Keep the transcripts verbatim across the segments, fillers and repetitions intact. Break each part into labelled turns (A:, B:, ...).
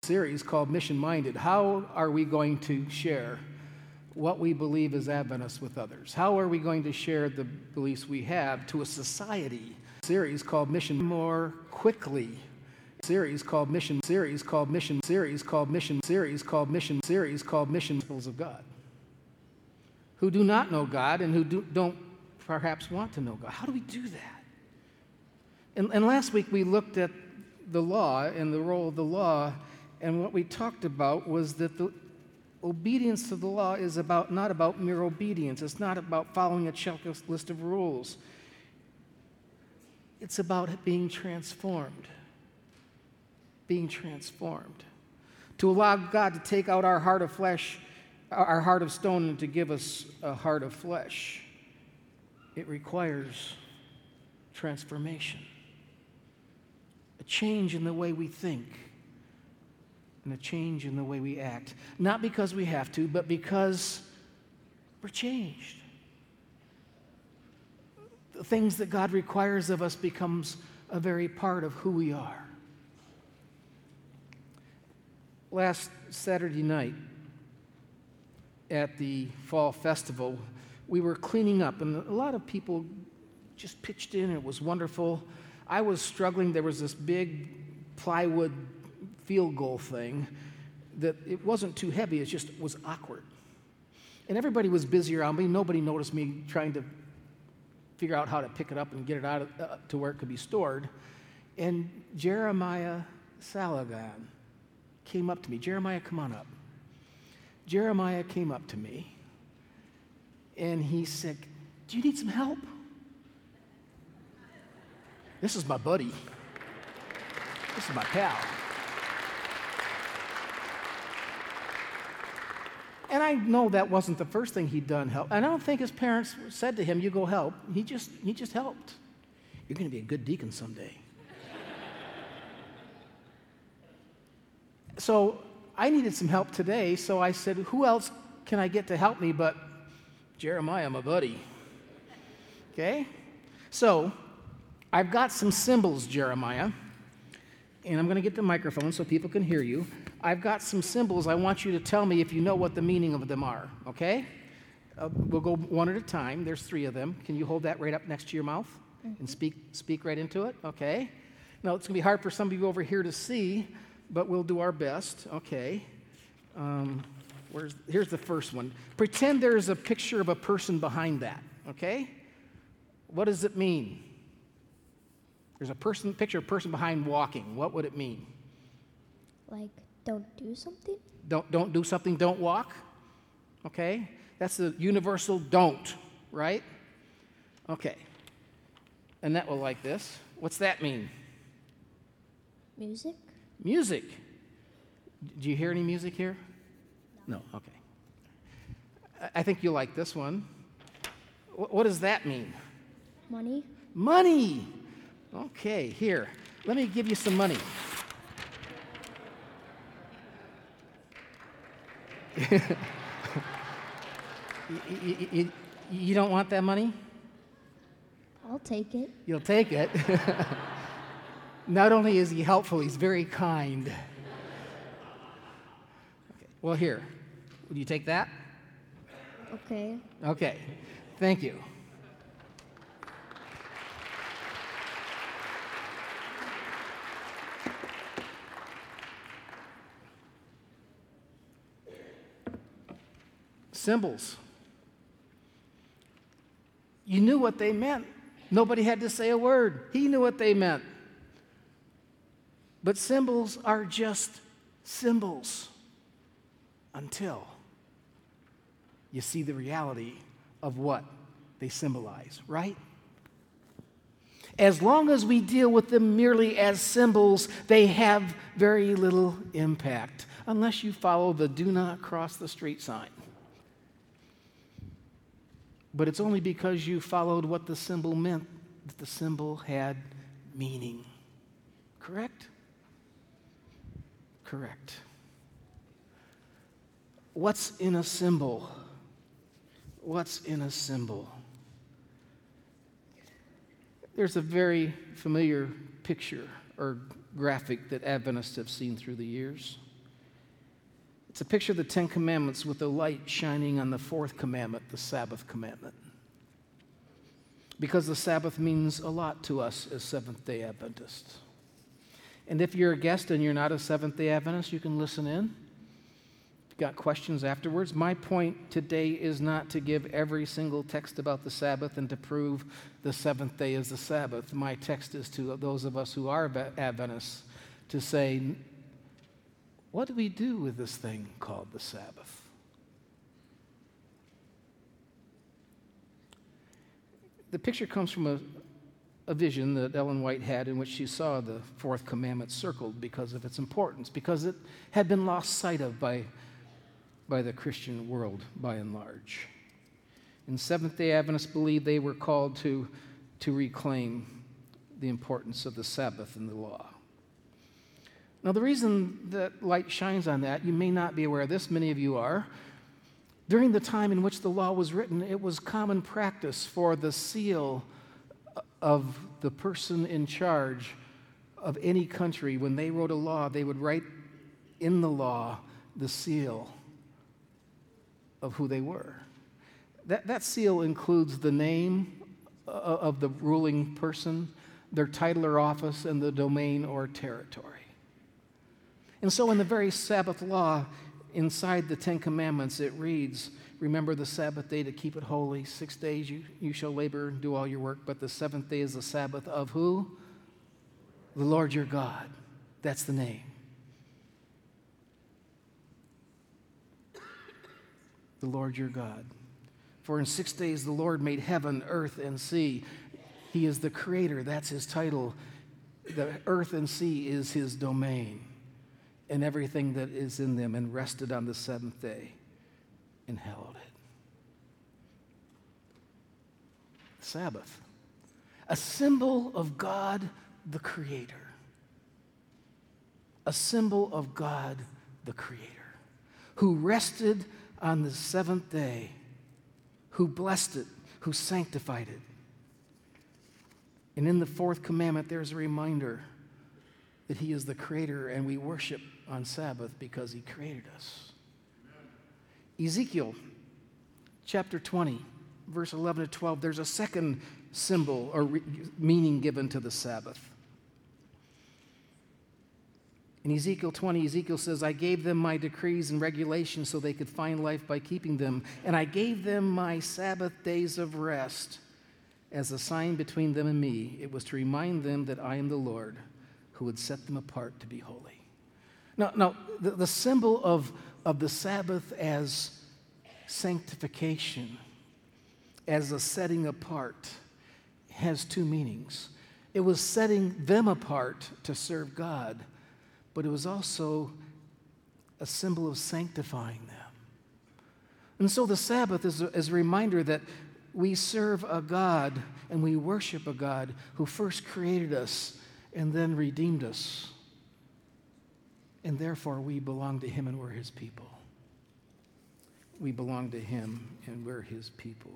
A: series called Mission Minded. How are we going to share what we believe as Adventists with others? How are we going to share the beliefs we have to a society? Series called Mission More Quickly. Series called Mission Series called Mission Series called Mission Series called Mission Series called Mission Principles of God. Who do not know God and who do, don't perhaps want to know God. How do we do that? And, and last week we looked at the law and the role of the law, and what we talked about was that the obedience to the law is about not about mere obedience. It's not about following a checklist of rules. It's about being transformed. Being transformed. To allow God to take out our heart of flesh, our heart of stone, and to give us a heart of flesh. It requires transformation. A change in the way we think. And a change in the way we act. Not because we have to, but because we're changed. The things that God requires of us becomes a very part of who we are. Last Saturday night at the Fall Festival, we were cleaning up, and a lot of people just pitched in. It was wonderful. I was struggling. There was this big plywood field goal thing that it wasn't too heavy. It just was awkward. And everybody was busy around me. Nobody noticed me trying to figure out how to pick it up and get it out of, uh, to where it could be stored. And Jeremiah Salagan came up to me. Jeremiah, come on up. Jeremiah came up to me, and he said, do you need some help? This is my buddy. This is my pal. And I know that wasn't the first thing he'd done help. And I don't think his parents said to him, you go help. He just, he just helped. You're going to be a good deacon someday. So I needed some help today, so I said, who else can I get to help me but Jeremiah, my buddy? Okay? So I've got some symbols, Jeremiah, and I'm going to get the microphone so people can hear you. I've got some symbols. I want you to tell me if you know what the meaning of them are, okay? Uh, we'll go one at a time. There's three of them. Can you hold that right up next to your mouth mm-hmm. and speak speak right into it? Okay. Now, it's going to be hard for some of you over here to see, but we'll do our best. Okay. Um, where's, here's the first one. Pretend there's a picture of a person behind that, okay? What does it mean? There's a person, picture of a person behind walking. What would it mean?
B: Like, don't do something?
A: Don't, don't do something, don't walk. Okay? That's the universal don't, right? Okay. Annette will like this. What's that mean?
B: Music?
A: Music. Do you hear any music here? No. No? Okay. I think you'll like this one. What does that mean?
B: Money?
A: Money. Okay, here. Let me give you some money. you, you, you, you don't want that money?
B: I'll take it.
A: You'll take it. Not only is he helpful, he's very kind. Okay. Well, here. Would you take that?
B: Okay.
A: Okay. Thank you. Symbols. You knew what they meant. Nobody had to say a word. He knew what they meant. But symbols are just symbols until you see the reality of what they symbolize, right? As long as we deal with them merely as symbols, they have very little impact, unless you follow the do not cross the street sign. But it's only because you followed what the symbol meant that the symbol had meaning. Correct? Correct. What's in a symbol? What's in a symbol? There's a very familiar picture or graphic that Adventists have seen through the years. It's a picture of the Ten Commandments with the light shining on the fourth commandment, the Sabbath commandment. Because the Sabbath means a lot to us as Seventh-day Adventists. And if you're a guest and you're not a Seventh-day Adventist, you can listen in. If you've got questions afterwards. My point today is not to give every single text about the Sabbath and to prove the seventh day is the Sabbath. My text is to those of us who are Adventists to say, what do we do with this thing called the Sabbath? The picture comes from a, a vision that Ellen White had in which she saw the fourth commandment circled because of its importance, because it had been lost sight of by, by the Christian world by and large. And Seventh-day Adventists believed they were called to, to reclaim the importance of the Sabbath and the law. Now, the reason that light shines on that, you may not be aware of this, many of you are. During the time in which the law was written, it was common practice for the seal of the person in charge of any country, when they wrote a law, they would write in the law the seal of who they were. That, that seal includes the name of the ruling person, their title or office, and the domain or territory. And so in the very Sabbath law, inside the Ten Commandments, it reads, remember the Sabbath day to keep it holy. Six days you, you shall labor and do all your work, but the seventh day is the Sabbath of who? The Lord your God. That's the name. The Lord your God. For in six days the Lord made heaven, earth, and sea. He is the creator. That's his title. The earth and sea is his domain, and everything that is in them, and rested on the seventh day and hallowed it. Sabbath, a symbol of God the Creator. A symbol of God the Creator, who rested on the seventh day, who blessed it, who sanctified it. And in the fourth commandment, there's a reminder that he is the Creator, and we worship on Sabbath because he created us. Ezekiel chapter twenty, verse eleven to twelve, there's a second symbol or re- meaning given to the Sabbath. In Ezekiel twenty, Ezekiel says, I gave them my decrees and regulations so they could find life by keeping them, and I gave them my Sabbath days of rest as a sign between them and me. It was to remind them that I am the Lord, who would set them apart to be holy. Now, now the, the symbol of, of the Sabbath as sanctification, as a setting apart, has two meanings. It was setting them apart to serve God, but it was also a symbol of sanctifying them. And so the Sabbath is a, is a reminder that we serve a God and we worship a God who first created us and then redeemed us. And therefore, we belong to him and we're his people. We belong to him and we're his people.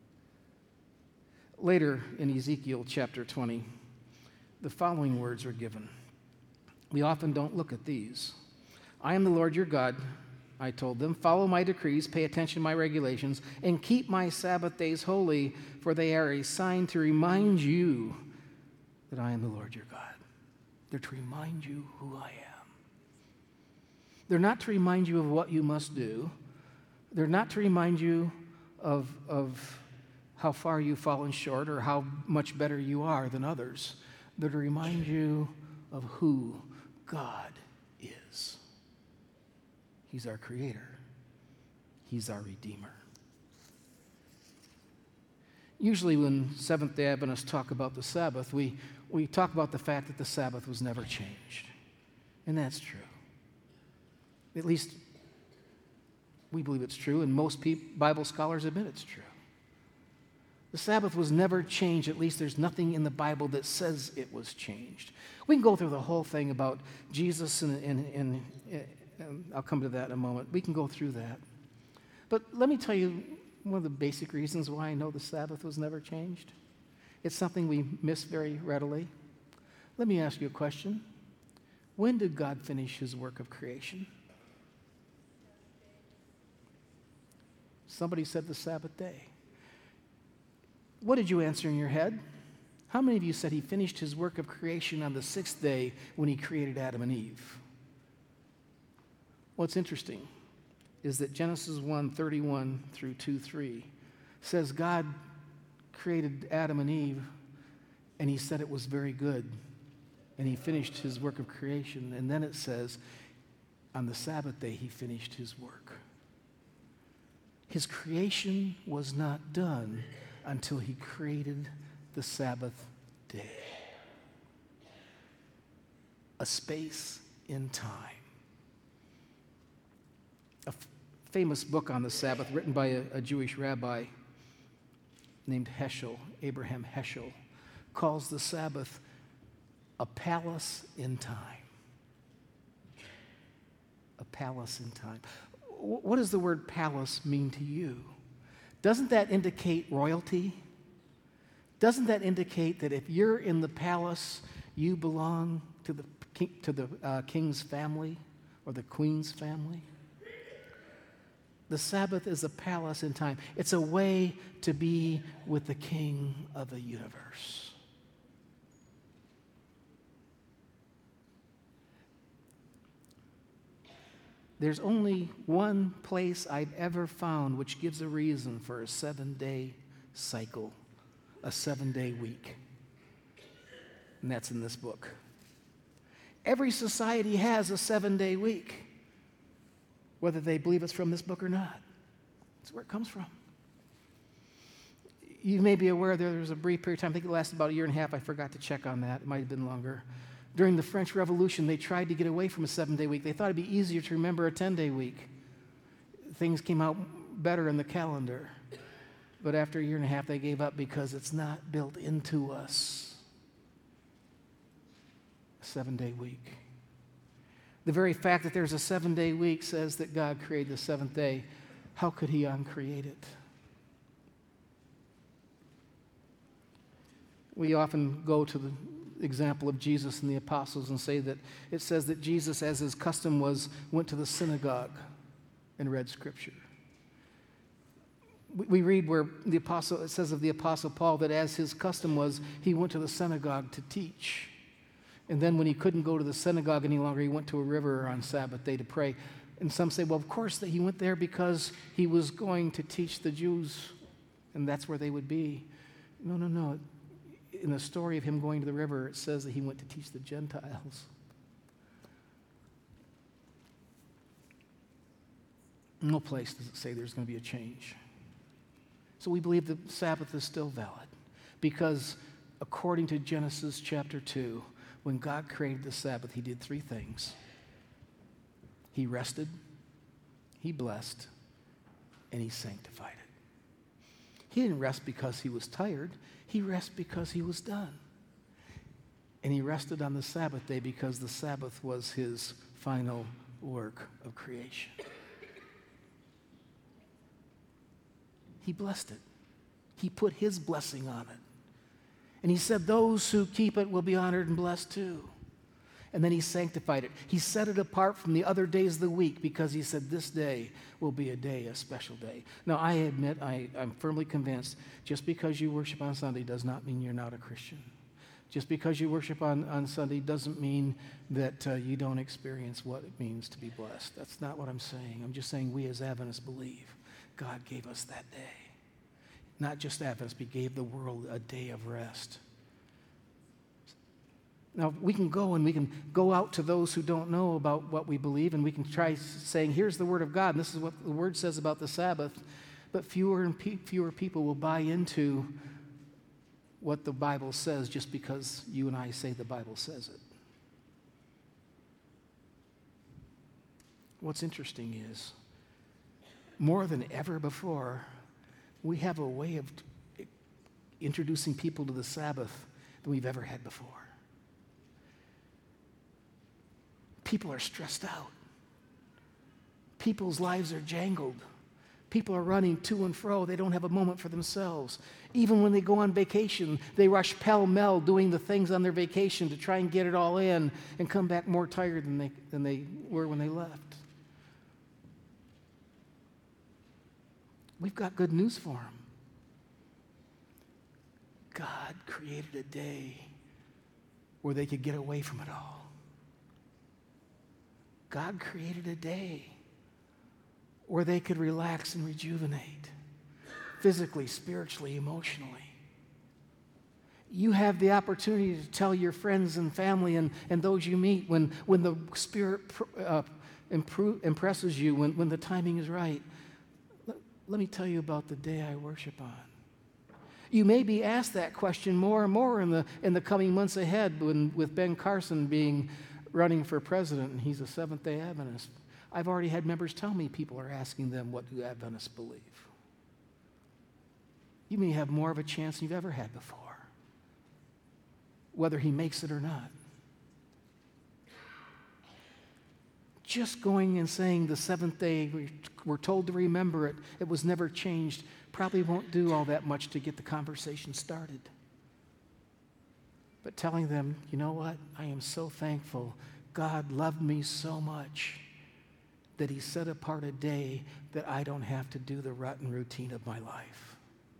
A: Later in Ezekiel chapter twenty, the following words are given. We often don't look at these. I am the Lord your God, I told them. Follow my decrees, pay attention to my regulations, and keep my Sabbath days holy, for they are a sign to remind you that I am the Lord your God. They're to remind you who I am. They're not to remind you of what you must do. They're not to remind you of, of how far you've fallen short or how much better you are than others. They're to remind you of who God is. He's our Creator. He's our Redeemer. Usually when Seventh-day Adventists talk about the Sabbath, we, we talk about the fact that the Sabbath was never changed. And that's true. At least we believe it's true, and most people, Bible scholars admit it's true. The Sabbath was never changed. At least there's nothing in the Bible that says it was changed. We can go through the whole thing about Jesus, and, and, and, and I'll come to that in a moment. We can go through that. But let me tell you one of the basic reasons why I know the Sabbath was never changed. It's something we miss very readily. Let me ask you a question. When did God finish his work of creation? Somebody said the Sabbath day. What did you answer in your head? How many of you said he finished his work of creation on the sixth day when he created Adam and Eve? What's interesting is that Genesis one thirty-one through two three says God created Adam and Eve, and he said it was very good, and he finished his work of creation. And then it says, on the Sabbath day, he finished his work. His creation was not done until he created the Sabbath day. A space in time. A f- famous book on the Sabbath written by a, a Jewish rabbi named Heschel, Abraham Heschel, calls the Sabbath a palace in time. A palace in time. W- what does the word palace mean to you? Doesn't that indicate royalty? Doesn't that indicate that if you're in the palace, you belong to the, king, to the uh, king's family or the queen's family? The Sabbath is a palace in time. It's a way to be with the King of the universe. There's only one place I've ever found which gives a reason for a seven-day cycle, a seven-day week. And that's in this book. Every society has a seven-day week, whether they believe it's from this book or not. That's where it comes from. You may be aware there was a brief period of time, I think it lasted about a year and a half. I forgot to check on that. It might have been longer. During the French Revolution, they tried to get away from a seven-day week. They thought it'd be easier to remember a ten-day week. Things came out better in the calendar. But after a year and a half, they gave up because it's not built into us. A seven-day week. The very fact that there's a seven-day week says that God created the seventh day. How could he uncreate it? We often go to the example of Jesus and the apostles and say that it says that Jesus, as his custom was, went to the synagogue and read Scripture. We read where the apostle, it says of the apostle Paul that as his custom was, he went to the synagogue to teach. And then when he couldn't go to the synagogue any longer, he went to a river on Sabbath day to pray. And some say, well, of course, that he went there because he was going to teach the Jews, and that's where they would be. No, no, no. In the story of him going to the river, it says that he went to teach the Gentiles. No place does it say there's going to be a change. So we believe the Sabbath is still valid because according to Genesis chapter two, when God created the Sabbath, he did three things. He rested, he blessed, and he sanctified it. He didn't rest because he was tired. He rested because he was done. And he rested on the Sabbath day because the Sabbath was his final work of creation. He blessed it. He put his blessing on it. And he said, those who keep it will be honored and blessed too. And then he sanctified it. He set it apart from the other days of the week because he said this day will be a day, a special day. Now, I admit, I, I'm firmly convinced, just because you worship on Sunday does not mean you're not a Christian. Just because you worship on, on Sunday doesn't mean that uh, you don't experience what it means to be blessed. That's not what I'm saying. I'm just saying we as Adventists believe God gave us that day. Not just Adventists, but he gave the world a day of rest. Now, we can go and we can go out to those who don't know about what we believe, and we can try saying, here's the Word of God, and this is what the Word says about the Sabbath, but fewer and pe- fewer people will buy into what the Bible says just because you and I say the Bible says it. What's interesting is, more than ever before, we have a way of t- introducing people to the Sabbath than we've ever had before. People are stressed out. People's lives are jangled. People are running to and fro. They don't have a moment for themselves. Even when they go on vacation, they rush pell-mell doing the things on their vacation to try and get it all in and come back more tired than they, than they were when they left. we've got good news for them. God created a day where they could get away from it all. God created a day where they could relax and rejuvenate physically, spiritually, emotionally. You have the opportunity to tell your friends and family and, and those you meet when, when the Spirit uh, improve, impresses you, when, when the timing is right. Let, let me tell you about the day I worship on. You may be asked that question more and more in the, in the coming months ahead when, with Ben Carson being running for president, and he's a Seventh-day Adventist. I've already had members tell me people are asking them, what do Adventists believe? You may have more of a chance than you've ever had before, whether he makes it or not. Just going and saying the seventh day, we're told to remember it, it was never changed, probably won't do all that much to get the conversation started. But telling them, you know what, I am so thankful God loved me so much that he set apart a day that I don't have to do the rut and routine of my life.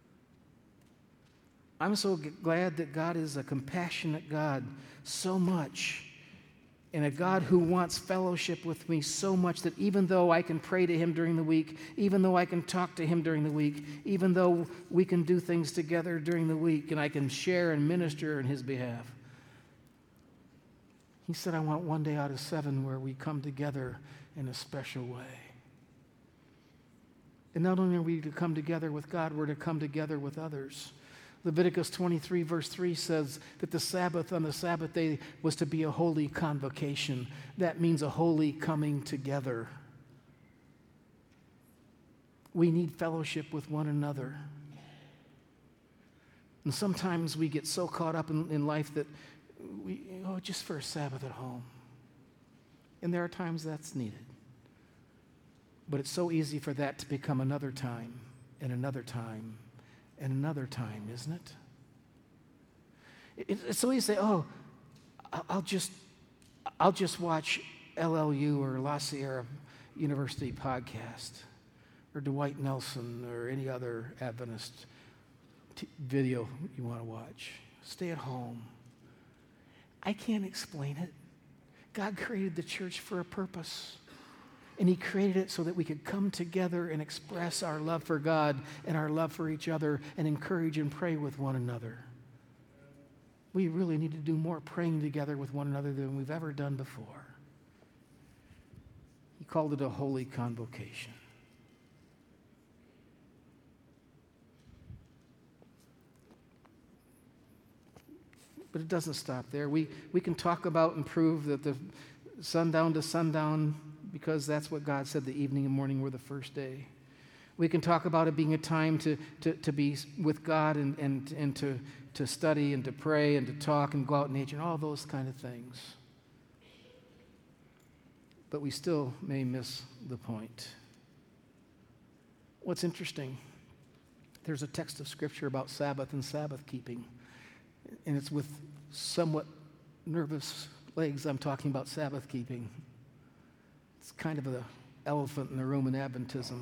A: I'm so g- glad that God is a compassionate God so much, and a God who wants fellowship with me so much that even though I can pray to him during the week, even though I can talk to him during the week, even though we can do things together during the week and I can share and minister in his behalf, he said, I want one day out of seven where we come together in a special way. And not only are we to come together with God, we're to come together with others. Leviticus twenty-three, verse three says that the Sabbath on the Sabbath day was to be a holy convocation. That means a holy coming together. We need fellowship with one another. And sometimes we get so caught up in, in life that we, oh, just for a Sabbath at home. And there are times that's needed. But it's so easy for that to become another time and another time and another time, isn't it? it it's so easy to say, oh, I'll just, I'll just watch L L U or La Sierra University podcast or Dwight Nelson or any other Adventist t- video you want to watch. Stay at home. I can't explain it. God created the church for a purpose. And he created it so that we could come together and express our love for God and our love for each other and encourage and pray with one another. We really need to do more praying together with one another than we've ever done before. He called it a holy convocation. But it doesn't stop there. We, we can talk about and prove that the sundown to sundown, because that's what God said, the evening and morning were the first day. We can talk about it being a time to, to, to be with God and, and, and to, to study and to pray and to talk and go out in nature and all those kind of things. But we still may miss the point. What's interesting, there's a text of Scripture about Sabbath and Sabbath keeping, and it's with somewhat nervous legs I'm talking about Sabbath keeping. It's kind of an elephant in the room in Adventism.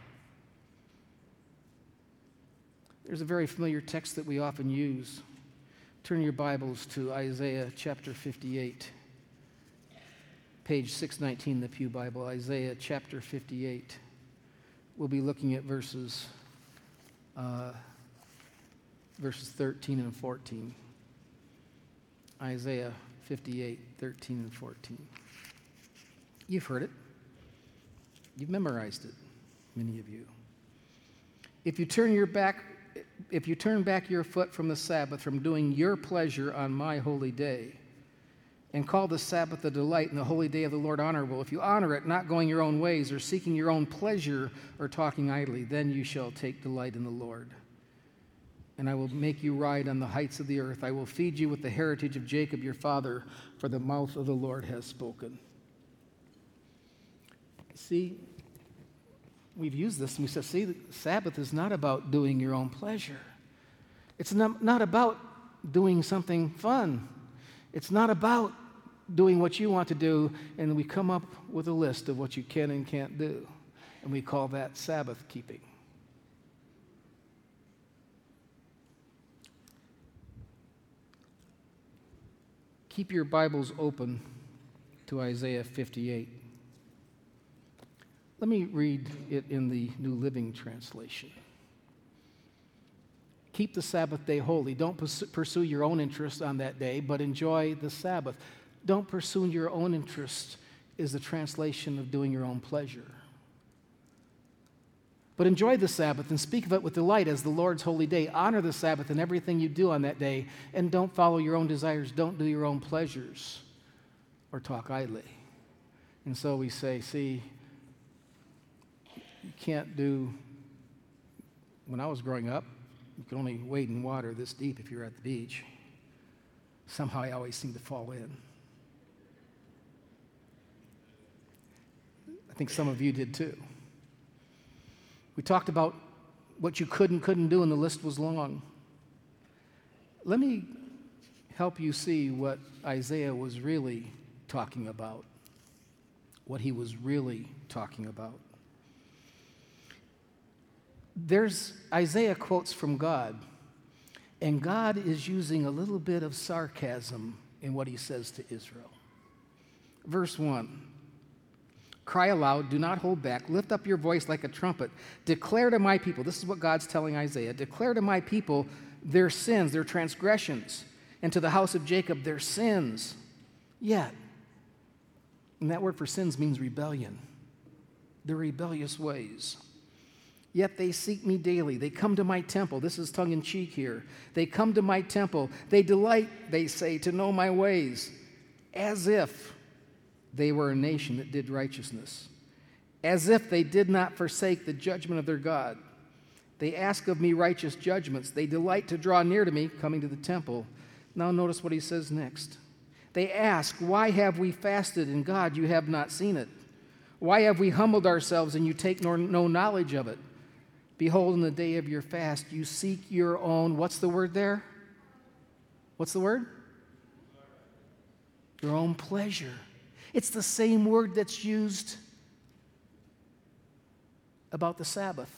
A: There's a very familiar text that we often use. Turn your Bibles to Isaiah chapter fifty-eight, page six nineteen in the Pew Bible. Isaiah chapter fifty-eight. We'll be looking at verses, uh, verses thirteen and fourteen. Isaiah fifty-eight, thirteen and fourteen. You've heard it. You've memorized it, many of you. If you turn your back, if you turn back your foot from the Sabbath, from doing your pleasure on my holy day, and call the Sabbath a delight and the holy day of the Lord honorable, if you honor it, not going your own ways or seeking your own pleasure or talking idly, then you shall take delight in the Lord. And I will make you ride on the heights of the earth. I will feed you with the heritage of Jacob your father, for the mouth of the Lord has spoken. See, we've used this and we said, see, the Sabbath is not about doing your own pleasure. It's not, not about doing something fun. It's not about doing what you want to do, and we come up with a list of what you can and can't do, and we call that Sabbath keeping. Keep your Bibles open to Isaiah fifty-eight. Let me read it in the New Living Translation. Keep the Sabbath day holy. Don't pursue your own interest on that day, but enjoy the Sabbath. Don't pursue your own interest is the translation of doing your own pleasure. But enjoy the Sabbath and speak of it with delight as the Lord's holy day. Honor the Sabbath in everything you do on that day, and don't follow your own desires. Don't do your own pleasures or talk idly. And so we say, see, you can't do, when I was growing up, you could only wade in water this deep if you're at the beach. Somehow I always seem to fall in. I think some of you did too. We talked about what you could and couldn't do, and the list was long. Let me help you see what Isaiah was really talking about, what he was really talking about. There's Isaiah quotes from God, and God is using a little bit of sarcasm in what he says to Israel. Verse one. Cry aloud, do not hold back, lift up your voice like a trumpet. Declare to my people, this is what God's telling Isaiah, declare to my people their sins, their transgressions, and to the house of Jacob their sins. Yet, and that word for sins means rebellion, their rebellious ways. Yet they seek me daily. They come to my temple. This is tongue-in-cheek here. They come to my temple. They delight, they say, to know my ways, as if they were a nation that did righteousness, as if they did not forsake the judgment of their God. They ask of me righteous judgments. They delight to draw near to me, coming to the temple. Now notice what he says next. They ask, why have we fasted, and God, you have not seen it? Why have we humbled ourselves, and you take no, no knowledge of it? Behold, in the day of your fast, you seek your own, what's the word there? What's the word? Your own pleasure. It's the same word that's used about the Sabbath.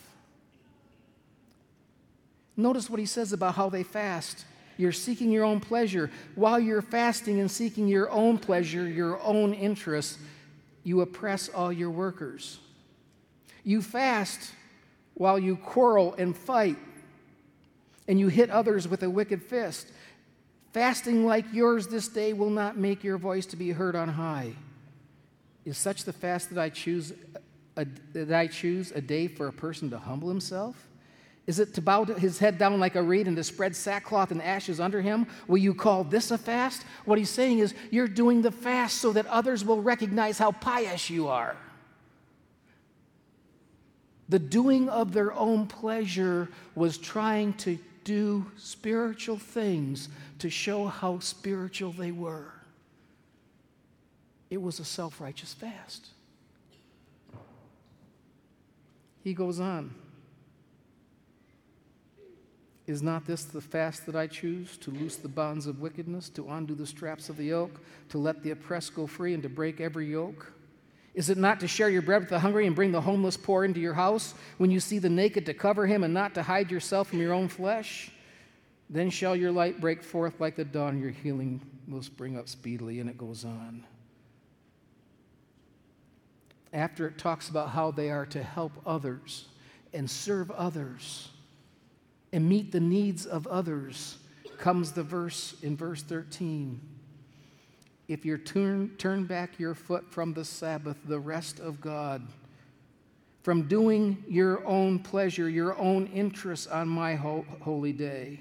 A: Notice what he says about how they fast. You're seeking your own pleasure. While you're fasting and seeking your own pleasure, your own interests, you oppress all your workers. You fast while you quarrel and fight, and you hit others with a wicked fist. Fasting like yours this day will not make your voice to be heard on high. Is such the fast that I choose a, that I choose a day for a person to humble himself? Is it to bow his head down like a reed and to spread sackcloth and ashes under him? Will you call this a fast? What he's saying is you're doing the fast so that others will recognize how pious you are. The doing of their own pleasure was trying to do spiritual things to show how spiritual they were. It was a self-righteous fast. He goes on. Is not this the fast that I choose, to loose the bonds of wickedness, to undo the straps of the yoke, to let the oppressed go free, and to break every yoke? Is it not to share your bread with the hungry and bring the homeless poor into your house? When you see the naked, to cover him and not to hide yourself from your own flesh? Then shall your light break forth like the dawn, and your healing will spring up speedily. And it goes on. After it talks about how they are to help others and serve others and meet the needs of others, comes the verse in verse thirteen. If you turn, turn back your foot from the Sabbath, the rest of God, from doing your own pleasure, your own interests on my ho- holy day,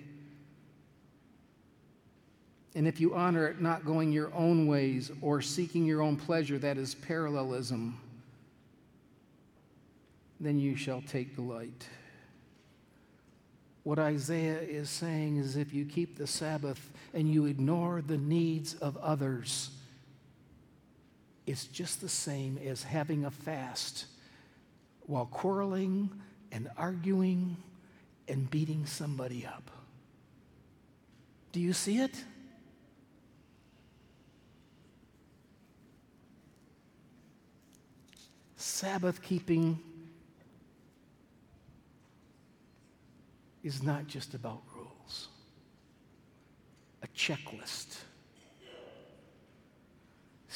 A: and if you honor it, not going your own ways or seeking your own pleasure, that is parallelism, then you shall take delight. What Isaiah is saying is if you keep the Sabbath and you ignore the needs of others, it's just the same as having a fast while quarreling and arguing and beating somebody up. Do you see it? Sabbath keeping is not just about rules, a checklist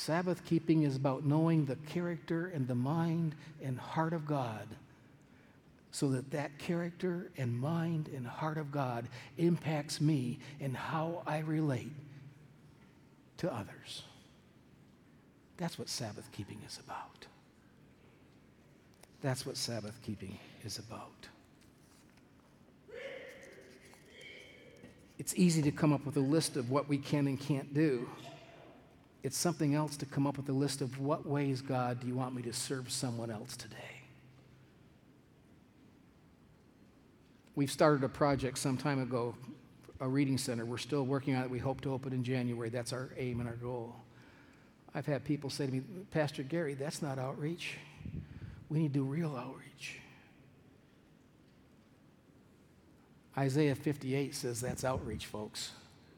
A: Sabbath keeping is about knowing the character and the mind and heart of God, so that that character and mind and heart of God impacts me and how I relate to others. That's what Sabbath keeping is about. That's what Sabbath keeping is about. It's easy to come up with a list of what we can and can't do. It's something else to come up with a list of what ways, God, do you want me to serve someone else today? We've started a project some time ago, a reading center. We're still working on it. We hope to open in January. That's our aim and our goal. I've had people say to me, Pastor Gary, that's not outreach. We need to do real outreach. Isaiah fifty-eight says that's outreach, folks.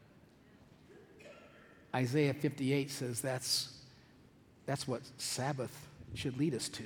A: Isaiah fifty-eight says that's, that's what Sabbath should lead us to.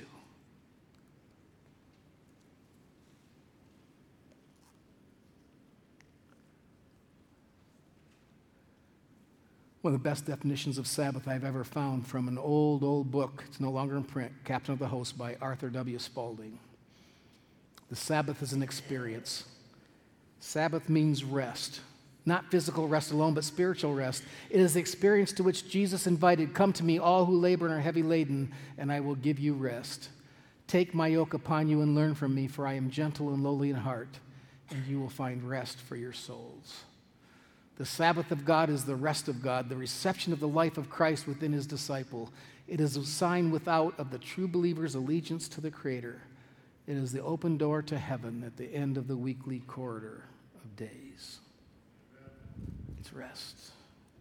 A: One of the best definitions of Sabbath I've ever found from an old, old book, it's no longer in print, Captain of the Host by Arthur W. Spaulding. The Sabbath is an experience. Sabbath means rest. Not physical rest alone, but spiritual rest. It is the experience to which Jesus invited, come to me, all who labor and are heavy laden, and I will give you rest. Take my yoke upon you and learn from me, for I am gentle and lowly in heart, and you will find rest for your souls. The Sabbath of God is the rest of God, the reception of the life of Christ within his disciple. It is a sign without of the true believer's allegiance to the Creator. It is the open door to heaven at the end of the weekly corridor of days. It's rest.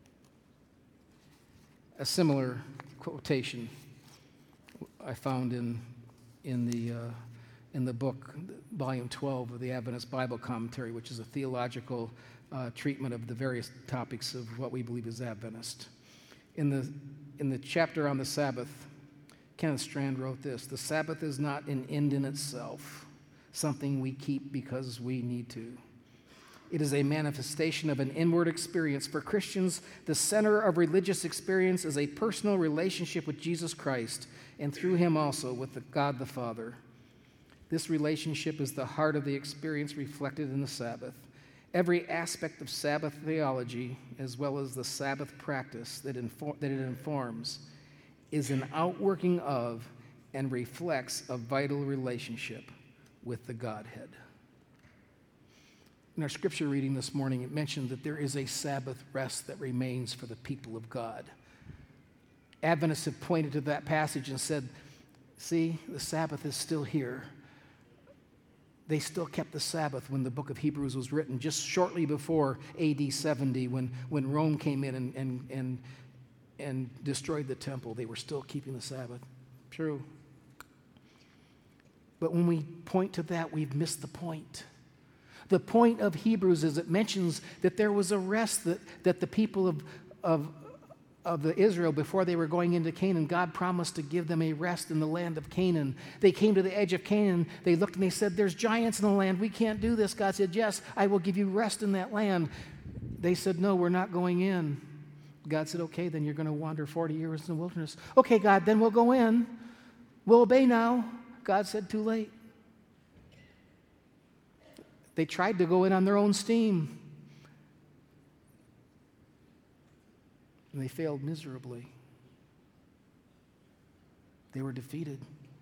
A: A similar quotation I found in, in, the, uh, in the book, volume twelve of the Adventist Bible Commentary, which is a theological uh, treatment of the various topics of what we believe is Adventist. In the, in the chapter on the Sabbath, Kenneth Strand wrote this: the Sabbath is not an end in itself, something we keep because we need to. It is a manifestation of an inward experience. For Christians, the center of religious experience is a personal relationship with Jesus Christ, and through him also with the God the Father. This relationship is the heart of the experience reflected in the Sabbath. Every aspect of Sabbath theology, as well as the Sabbath practice that, infor- that it informs, is an outworking of and reflects a vital relationship with the Godhead. In our scripture reading this morning, it mentioned that there is a Sabbath rest that remains for the people of God. Adventists have pointed to that passage and said, see, the Sabbath is still here. They still kept the Sabbath when the book of Hebrews was written, just shortly before A D seventy, when, when Rome came in and, and, and, and destroyed the temple. They were still keeping the Sabbath. True. But when we point to that, we've missed the point. The point of Hebrews is it mentions that there was a rest that, that the people of, of, of the Israel, before they were going into Canaan, God promised to give them a rest in the land of Canaan. They came to the edge of Canaan. They looked and they said, there's giants in the land. We can't do this. God said, yes, I will give you rest in that land. They said, no, we're not going in. God said, okay, then you're going to wander forty years in the wilderness. Okay, God, then we'll go in. We'll obey now. God said, too late. They tried to go in on their own steam, and they failed miserably. They were defeated.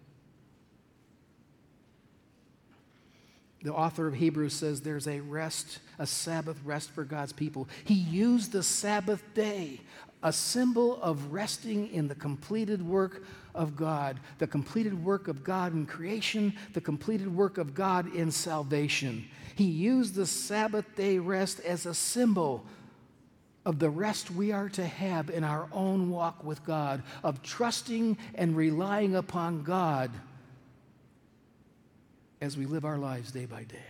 A: The author of Hebrews says there's a rest, a Sabbath rest for God's people. He used the Sabbath day, a symbol of resting in the completed work of God, the completed work of God in creation, the completed work of God in salvation. He used the Sabbath day rest as a symbol of the rest we are to have in our own walk with God, of trusting and relying upon God as we live our lives day by day.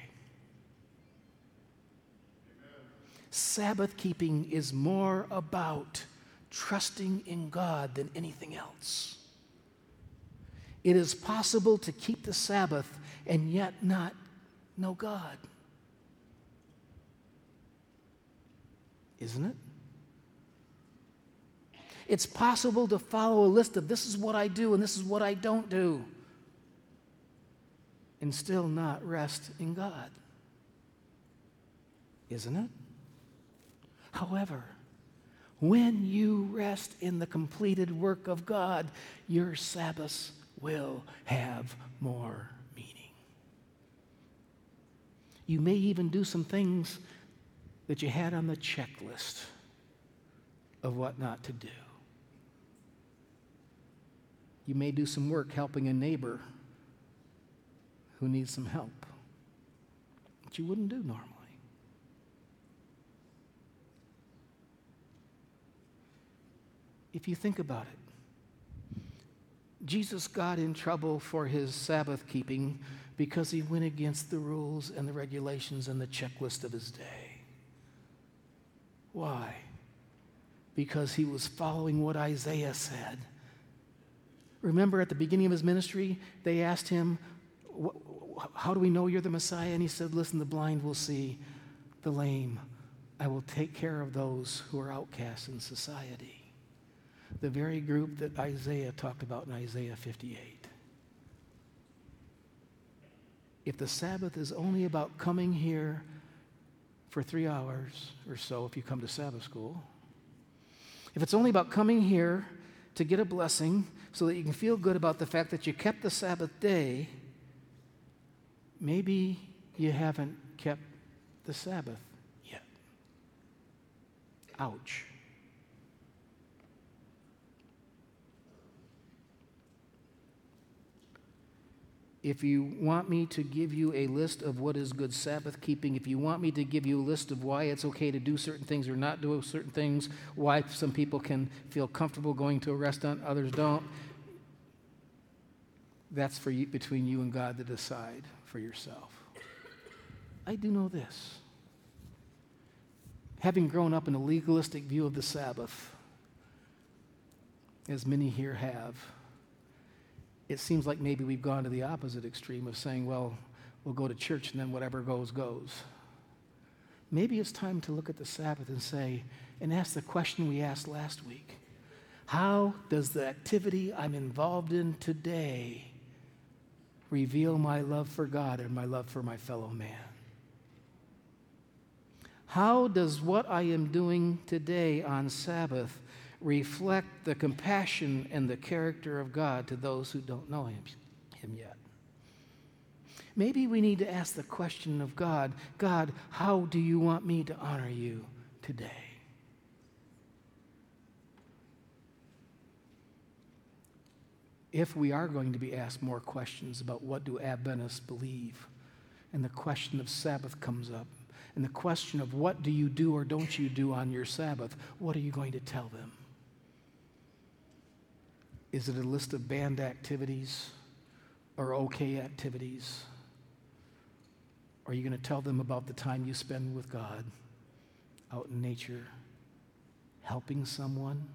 A: Amen. Sabbath keeping is more about trusting in God than anything else. It is possible to keep the Sabbath and yet not know God. Isn't it? It's possible to follow a list of this is what I do and this is what I don't do and still not rest in God. Isn't it? However, when you rest in the completed work of God, your Sabbaths will have more meaning. You may even do some things that you had on the checklist of what not to do. You may do some work helping a neighbor who needs some help that you wouldn't do normally. If you think about it, Jesus got in trouble for his Sabbath keeping because he went against the rules and the regulations and the checklist of his day. Why? Because he was following what Isaiah said. Remember at the beginning of his ministry, they asked him, how do we know you're the Messiah? And he said, listen, the blind will see, the lame. I will take care of those who are outcasts in society. The very group that Isaiah talked about in Isaiah fifty-eight. If the Sabbath is only about coming here for three hours or so, if you come to Sabbath school, if it's only about coming here to get a blessing so that you can feel good about the fact that you kept the Sabbath day, maybe you haven't kept the Sabbath yet. Ouch. If you want me to give you a list of what is good Sabbath keeping, if you want me to give you a list of why it's okay to do certain things or not do certain things, why some people can feel comfortable going to a restaurant, others don't, that's for you, between you and God to decide for yourself. I do know this. Having grown up in a legalistic view of the Sabbath, as many here have, it seems like maybe we've gone to the opposite extreme of saying, well, we'll go to church and then whatever goes, goes. Maybe it's time to look at the Sabbath and say, and ask the question we asked last week. How does the activity I'm involved in today reveal my love for God and my love for my fellow man? How does what I am doing today on Sabbath reflect the compassion and the character of God to those who don't know him, him yet? Maybe we need to ask the question of God, God, how do you want me to honor you today? If we are going to be asked more questions about what do Adventists believe, and the question of Sabbath comes up, and the question of what do you do or don't you do on your Sabbath, what are you going to tell them? Is it a list of banned activities or okay activities? Are you going to tell them about the time you spend with God out in nature, helping someone,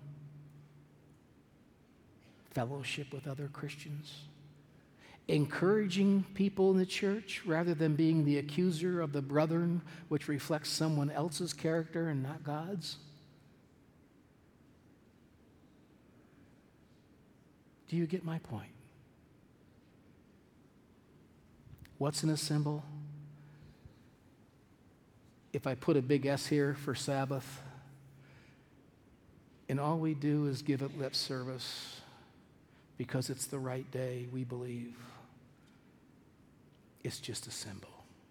A: fellowship with other Christians, encouraging people in the church rather than being the accuser of the brethren, which reflects someone else's character and not God's? Do you get my point? What's in a symbol? If I put a big S here for Sabbath, and all we do is give it lip service because it's the right day, we believe, it's just a symbol.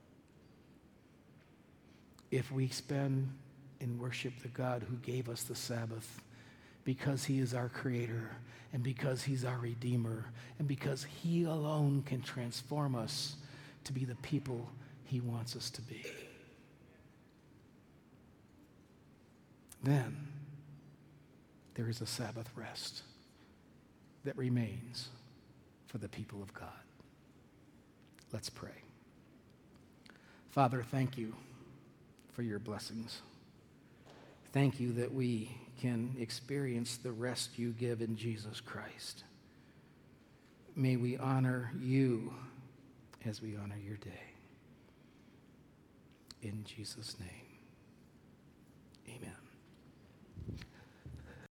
A: If we spend and worship the God who gave us the Sabbath because he is our creator and because he's our redeemer and because he alone can transform us to be the people he wants us to be, then there is a Sabbath rest that remains for the people of God. Let's pray. Father, thank you for your blessings. Thank you that we can experience the rest you give in Jesus Christ. May we honor you as we honor your day. In Jesus' name.